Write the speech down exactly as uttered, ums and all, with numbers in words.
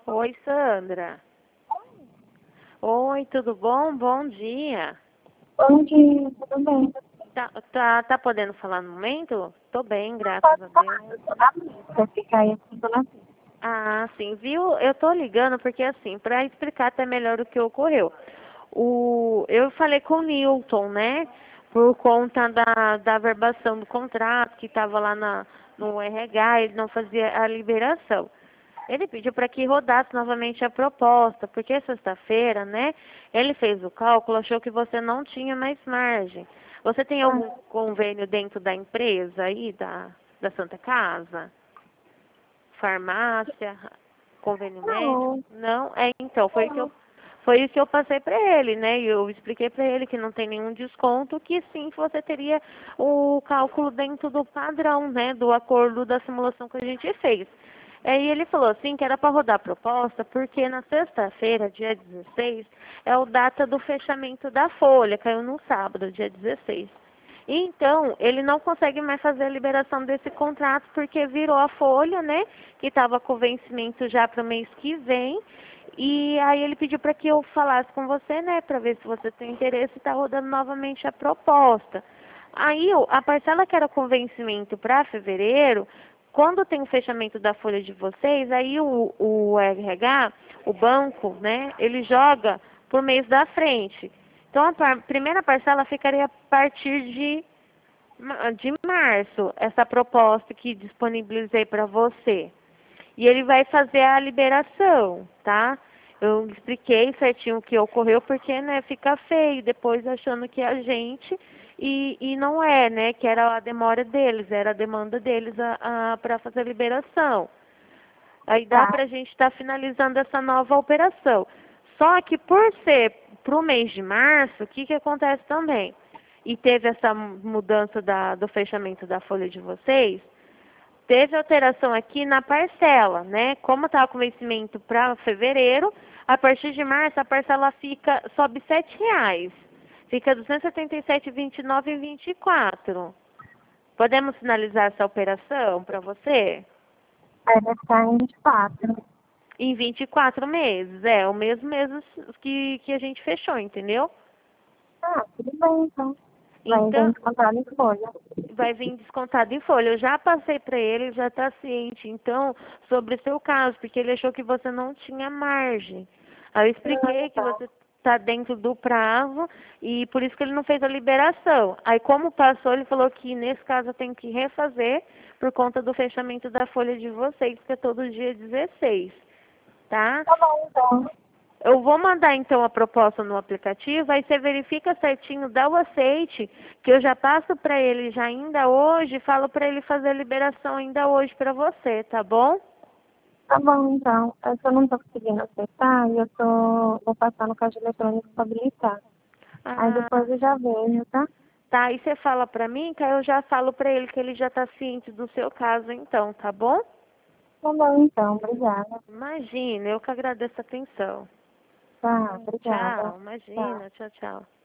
Oi, Sandra. Oi, tudo bom? Bom dia. Bom dia, tudo bem? Tá, tá, tá podendo falar no momento? Tô bem, graças Pode a Deus. falar, eu tô na pista, fica aí assim, tô na pista. Ah, sim, viu? Eu tô ligando porque, assim, para explicar até melhor o que ocorreu. O, eu falei com o Newton, né? Por conta da, da verbação do contrato que estava lá na, no R H, ele não fazia a liberação. Ele pediu para que rodasse novamente a proposta, porque sexta-feira, né? Ele fez o cálculo, achou que você não tinha mais margem. Você tem Ah, algum convênio dentro da empresa aí, da, da Santa Casa? Farmácia, convênio médico? não, Não? É, então, foi o que eu, não. foi isso que eu passei para ele, né? E eu expliquei para ele que não tem nenhum desconto, que sim, você teria o cálculo dentro do padrão, né? Do acordo da simulação que a gente fez. Aí ele falou assim que era para rodar a proposta, porque na sexta-feira, dia dezesseis, é o data do fechamento da folha, caiu no sábado, dia dezesseis. Então, ele não consegue mais fazer a liberação desse contrato porque virou a folha, né? Que estava com vencimento já para o mês que vem. E aí ele pediu para que eu falasse com você, né? Para ver se você tem interesse e está rodando novamente a proposta. Aí o- a parcela que era com vencimento para fevereiro, quando tem o fechamento da folha de vocês, aí o, o R H, o banco, né? Ele joga por mês da frente. Então, a par- primeira parcela ficaria a partir de, ma- de março, essa proposta que disponibilizei para você. E ele vai fazer a liberação, tá? Eu expliquei certinho o que ocorreu, porque, né, fica feio depois achando que é a gente e, e não é, né, que era a demora deles, era a demanda deles a, a, para fazer a liberação. Aí dá Tá, para a gente estar finalizando essa nova operação. Só que por ser para o mês de março, o que, que acontece também? E teve essa mudança da, do fechamento da folha de vocês, teve alteração aqui na parcela, né? Como estava com vencimento para fevereiro, a partir de março a parcela fica, sobe sete reais. Fica duzentos e setenta e sete vírgula vinte e nove e vinte e quatro. Podemos finalizar essa operação para você? aí vai ficar em vinte e quatro. Em vinte e quatro meses, é, o mesmo mês que, que a gente fechou, entendeu? Ah, tudo bem, então. Vai Então, vir descontado em folha. vai vir descontado em folha. Eu já passei para ele, ele já está ciente, então, sobre o seu caso, porque ele achou que você não tinha margem. Aí eu Ah, expliquei que tá. você está dentro do prazo e por isso que ele não fez a liberação. Aí, como passou, ele falou que nesse caso eu tenho que refazer por conta do fechamento da folha de vocês, que é todo dia dezesseis, tá? Tá bom, então. Eu vou mandar então a proposta no aplicativo, aí você verifica certinho, dá o aceite, que eu já passo para ele já ainda hoje, falo para ele fazer a liberação ainda hoje para você, tá bom? Tá bom, então. É que eu não tô conseguindo aceitar e eu tô... vou passar no caixa eletrônico pra habilitar. Aí Ah, depois eu já vejo, tá? tá, aí você fala para mim, que aí eu já falo para ele que ele já está ciente do seu caso então, tá bom? Tá bom, então. Obrigada. Imagina, eu que agradeço a atenção. Tá, obrigada. Tchau, Tchau. imagina, tchau, tchau.